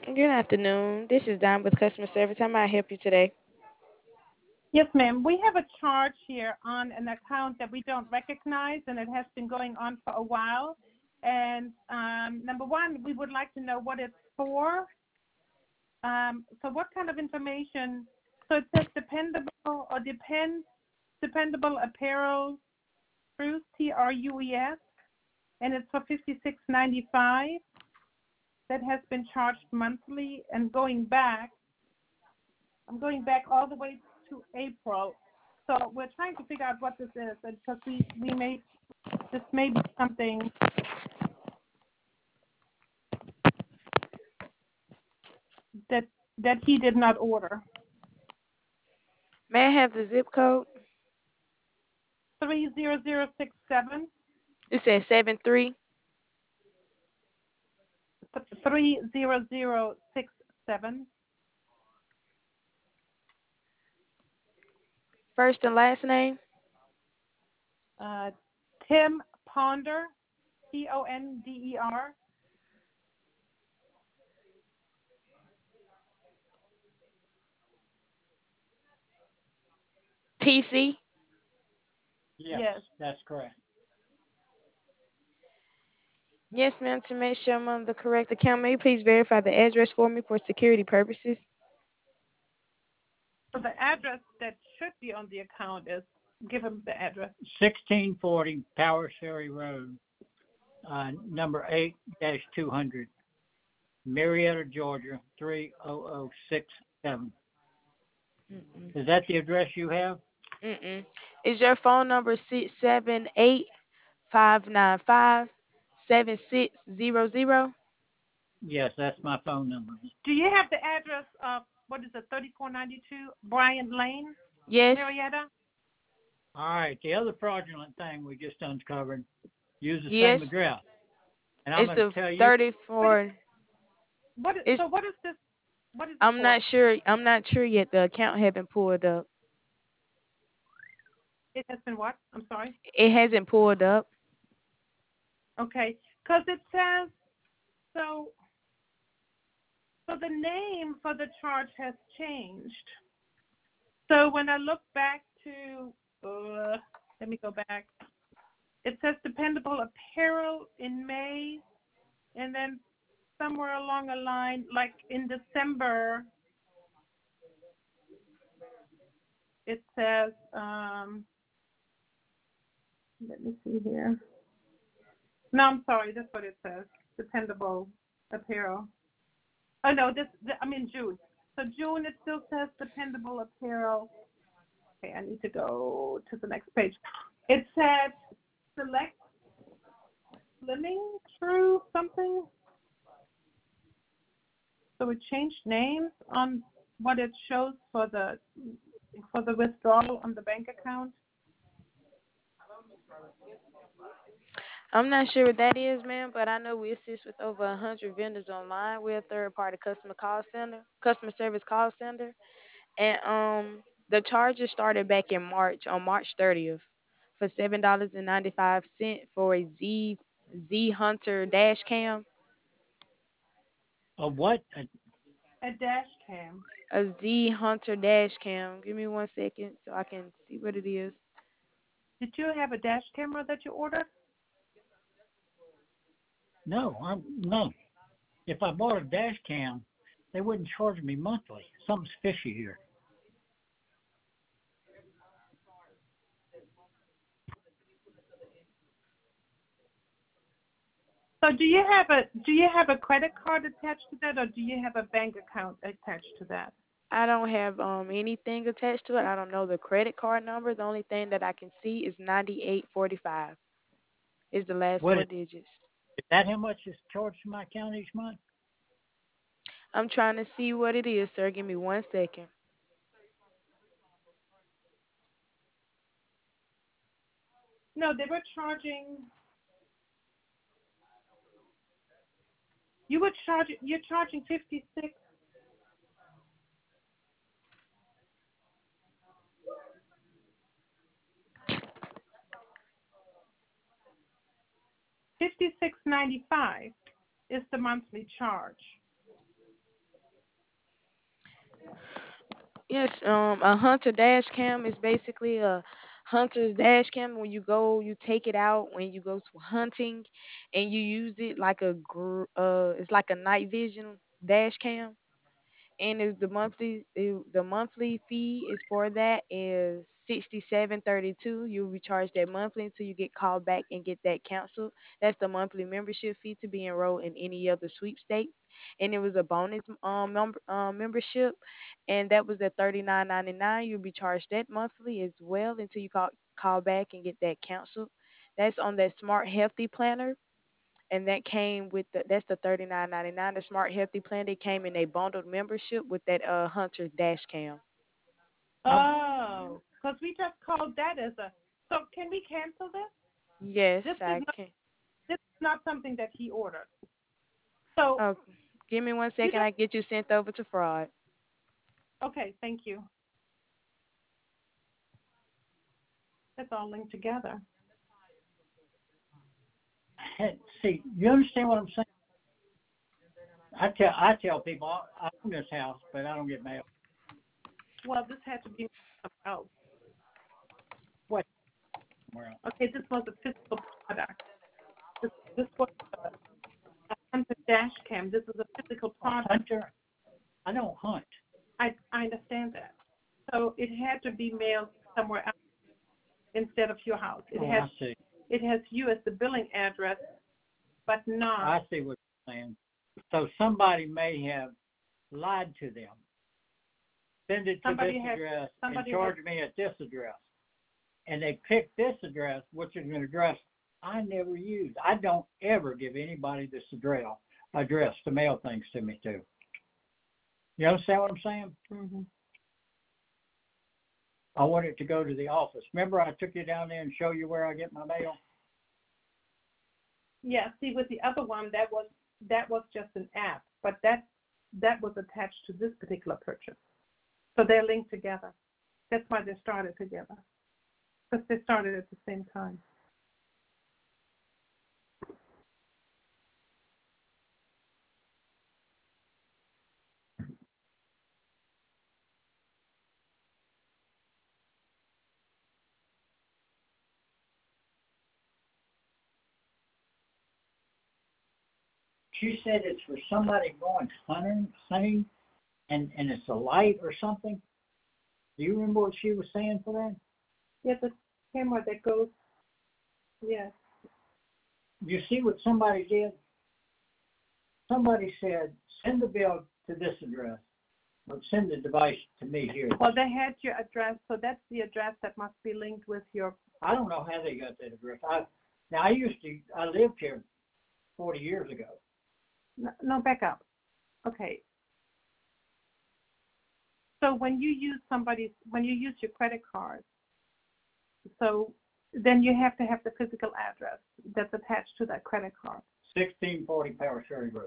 Good afternoon. This is Don with customer service. How may I help you today? Yes, ma'am. We have a charge here on an account that we don't recognize, and it has been going on for a while. And number one, we would like to know what it's for. So what kind of information? So it says dependable apparel, Trues, TRUES, and it's for $56.95. That has been charged monthly, and I'm going back all the way to April. So we're trying to figure out what this is, because this may be something that he did not order. May I have the zip code? 30067. It says 73. 30067. First and last name? Tim Ponder, Ponder. TC? Yes. That's correct. Yes, ma'am. To make sure I'm on the correct account, may you please verify the address for me for security purposes? So the address that should be on the account is, give him the address. 1640 Power Ferry Road, number 8-200, Marietta, Georgia 30067. Mm-mm. Is that the address you have? Mm-mm. Is your phone number 678-595-7600? Yes, that's my phone number. Do you have the address of, what is it, 3492 Bryant Lane, Yes. Marietta? All right, the other fraudulent thing we just uncovered, use the Yes. same address. And I'm It's going the to tell you, 34. It's, What is this? What is it I'm for? not sure. I'm not sure yet. The account haven't pulled up. It has been what? I'm sorry. It hasn't pulled up. Okay, because it says so. So the name for the charge has changed. So when I look back to, let me go back. It says dependable apparel in May, and then somewhere along the line, like in December, it says, let me see here. No, I'm sorry, that's what it says, dependable apparel. Oh, no, I'm in June. So June, it still says dependable apparel. Okay, I need to go to the next page. It said select Slimming True something. So it changed names on what it shows for the withdrawal on the bank account. I'm not sure what that is, ma'am, but I know we assist with over 100 vendors online. We're a third-party customer service call center, and the charges started back in March, on March 30th, for $7.95 for a Z Hunter dash cam. a what? A dash cam. A Z Hunter dash cam. Give me 1 second so I can see what it is. Did you have a dash camera that you ordered? No. If I bought a dash cam, they wouldn't charge me monthly. Something's fishy here. So do you have a credit card attached to that, or do you have a bank account attached to that? I don't have anything attached to it. I don't know the credit card number. The only thing that I can see is 9845 is the last What four is digits. that? How much is charged to my account each month? I'm trying to see what it is, sir. Give me 1 second. No, they were charging. You're charging 56. $56.95 is the monthly charge. Yes, a hunter dash cam is basically a hunter's dash cam. When you go, you take it out when you go to hunting, and you use it like it's like a night vision dash cam. And is the monthly fee is for that is 67.32. You'll be charged that monthly until you get called back and get that canceled. That's the monthly membership fee to be enrolled in any other sweepstakes. And it was a bonus membership, and that was at 39.99. You'll be charged that monthly as well until you call back and get that canceled. That's on that Smart Healthy Planner, and that came with that's the 39.99. The Smart Healthy Plan, they came in a bundled membership with that Hunter dash cam. I, Oh, because we just called that as a. So can we cancel this? This Yes, is I not. can. This is not something that he ordered. So Oh, give me one you second. just. I get you sent over to fraud. Okay, thank you. That's all linked together. see, you understand what I'm saying? I tell people I own this house, but I don't get mail. Well, this had to be. Oh, What? Well, okay. This was a physical product. This was a Hunter dash cam. This is a physical a product. hunter. I don't hunt. I understand that. So it had to be mailed somewhere else instead of your house. Oh, I see. It has you as the billing address, but not I see what you're saying. So somebody may have lied to them. Send it to somebody this has address and somebody has charge me at this address. And they pick this address, which is an address I never use. I don't ever give anybody this address to mail things to me to. You understand what I'm saying? hmm I want it to go to the office. Remember I took you down there and show you where I get my mail? Yeah, see with the other one that was just an app, but that was attached to this particular purchase. So they're linked together. That's why they started together. Because they started at the same time. She said it's for somebody going hunting, and it's a light or something. Do you remember what she was saying for that? Yeah, the camera that goes yes. You see what somebody did? Somebody said, send the bill to this address, but send the device to me here. Well, they had your address, so that's the address that must be linked with your. I don't know how they got that address. I lived here 40 years ago. No, back up. Okay. So when you use your credit card, so then you have to have the physical address that's attached to that credit card. 1640 Power Sherry Road.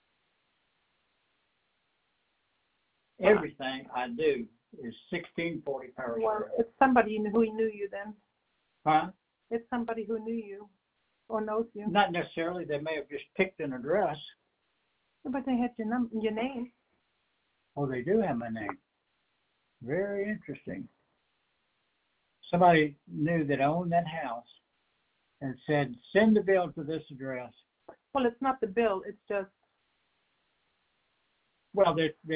Everything I do is 1640 Power Well, Sherry. it's somebody who knew you then. Huh? It's somebody who knew you or knows you. Not necessarily. They may have just picked an address. But they had your name. Oh, they do have my name. Very interesting. Somebody knew that owned that house and said, send the bill to this address. Well, it's not the bill. It's just. Well,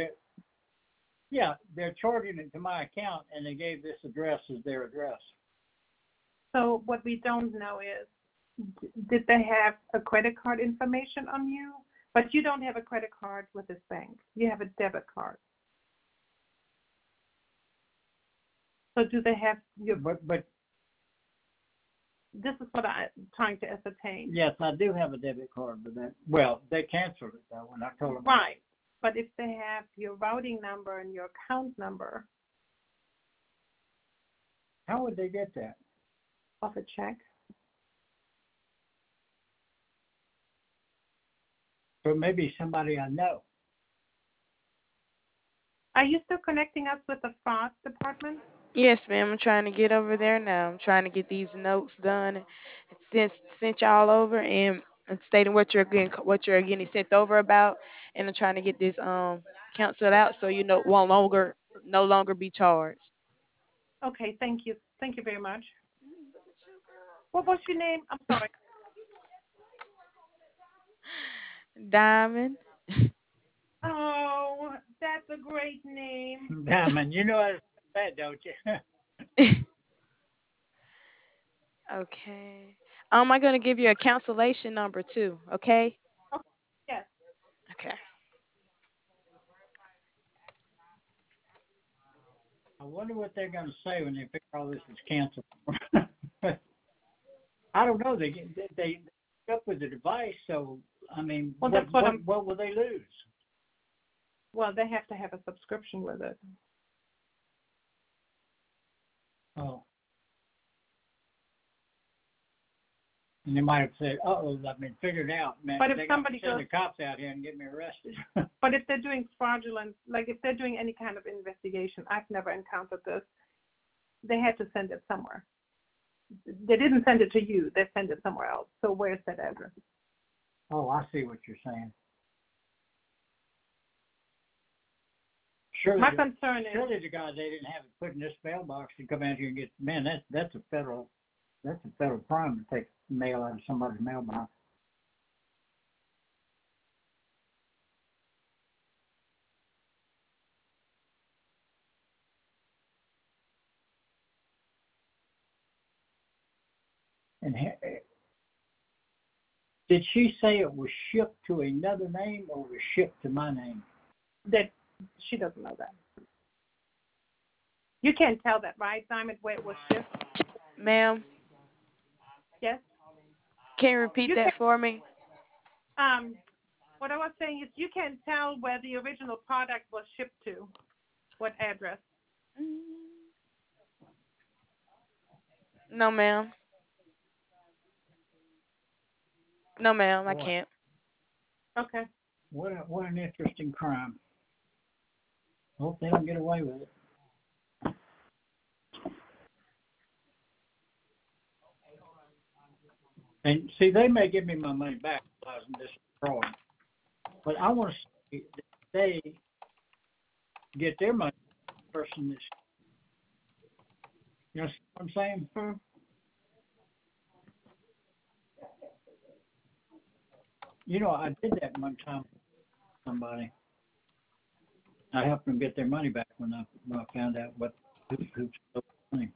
they're charging it to my account, and they gave this address as their address. So what we don't know is, did they have a credit card information on you? But you don't have a credit card with this bank. You have a debit card. So do they have your? But This is what I'm trying to ascertain. yes, I do have a debit card, but they canceled it though when I told them. Right. But if they have your routing number and your account number How would they get that? off a check, So maybe somebody I know. are you still connecting us with the fraud department? Yes, ma'am. I'm trying to get over there now. I'm trying to get these notes done and sent y'all over, and stating what you're getting sent over about, and I'm trying to get this canceled out so you know won't longer no longer be charged. Okay, thank you. Thank you very much. What was your name? I'm sorry. Diamond. Oh, that's a great name. Diamond, you know how to say that, don't you? Okay. I'm gonna give you a cancellation number too. Okay. Okay, yes. Okay. I wonder what they're going to say when they figure all this is canceled. I don't know. They up with the device, so I mean, Well, that's what I'm. what will they lose? Well, they have to have a subscription with it. Oh, and they might have said, "Uh-oh, I've been figured out, man. But if They got to somebody send goes, the cops out here and get me arrested." but if they're doing fraudulent, like if they're doing any kind of investigation, I've never encountered this. They had to send it somewhere. They didn't send it to you. They sent it somewhere else. So where's that address? Oh, I see what you're saying. Surely, My concern is, surely the guy they didn't have it put in this mailbox and come out here and get. Man, that's a federal crime to take mail out of somebody's mailbox. And did she say it was shipped to another name or was shipped to my name? that she doesn't know that. You can't tell that, right, Diamond, where it was shipped? Ma'am, Yes? can you repeat You that can. for me? What I was saying is you can tell where the original product was shipped to, what address. No, ma'am. No, ma'am. I Boy, can't. Okay. what an interesting crime. Hope they don't get away with it. And see, they may give me my money back realizing this is fraud, but I want to see that they get their money from the person that's, you know what I'm saying? Hmm. You know, I did that one time with somebody. I helped them get their money back when I found out who stole the money.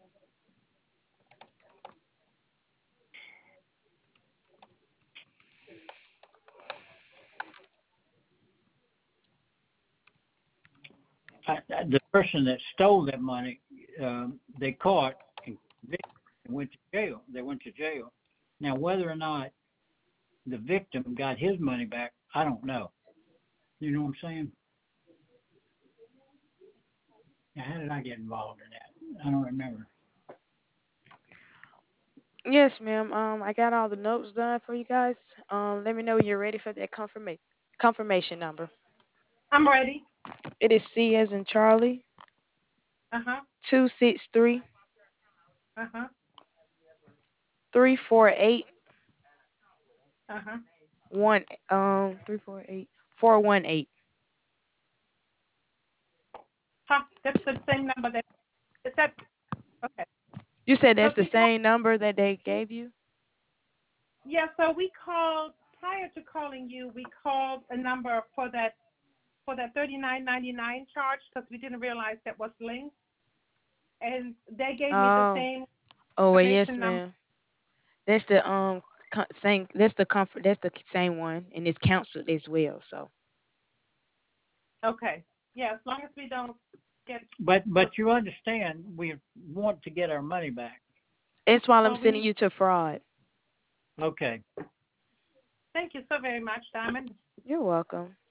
The person that stole that money, they caught and convicted and went to jail. They went to jail. Now, whether or not the victim got his money back, I don't know. You know what I'm saying? Now, how did I get involved in that? I don't remember. Yes, ma'am. I got all the notes done for you guys. Let me know when you're ready for that confirmation number. I'm ready. It is C as in Charlie, Uh-huh. 263 Uh-huh. 348 Uh-huh. 348 418. Huh. That's the same number that is that okay. You said Because that's the we called same number that they gave you? yeah, so we called prior to calling you, we called a number for that $39.99 charge because we didn't realize that was linked. And they gave me the Oh. same Oh, well, yes, information number. ma'am. That's the same. That's the comfort. That's the same one, and it's counseled as well. So Okay. Yeah, as long as we don't get But you understand, we want to get our money back. that's why I'm well we sending need you to fraud. Okay. thank you so very much, Diamond. You're welcome.